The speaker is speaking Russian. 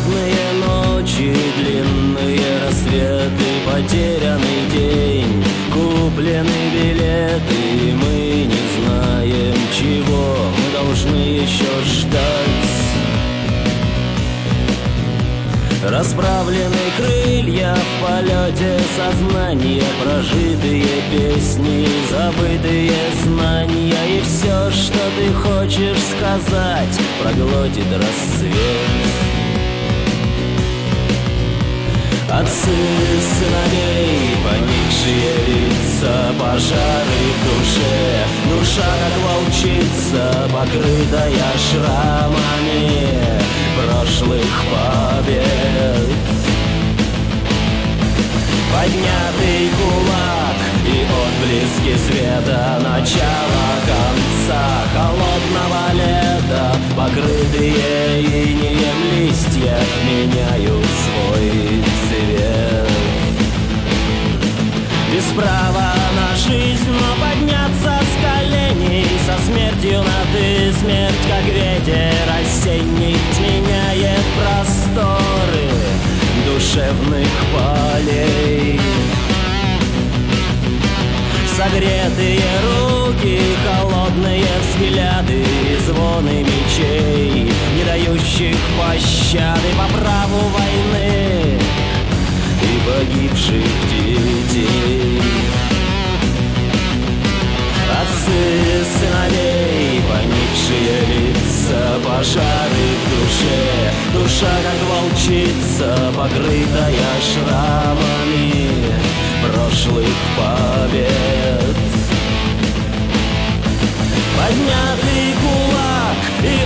Бесплодные ночи, длинные рассветы, потерянный день, куплены билеты, мы не знаем чего, мы должны еще ждать. Расправлены крылья в полете сознания, прожитые песни, забытые знания. И все, что ты хочешь сказать, проглотит рассвет. Отцы сыновей, поникшие лица, пожары в душе, душа как волчица, покрытая шрамами прошлых побед. Поднятый кулак и отблески света, начало конца холодного лета, покрытые инеем листья меняют свой цвет. Без права на жизнь, но подняться с коленей, со смертью на ты, смерть как ветер осенний сменяет просторы душевных полей. Согретые руки, холодные взгляды, звоны мечей, не дающих пощады по праву войны и погибших детей. Отцы сыновей, поникшие лица, пожары в душе, душа как волчица, покрытая шрамами прошлых побед. Поднятый кулак и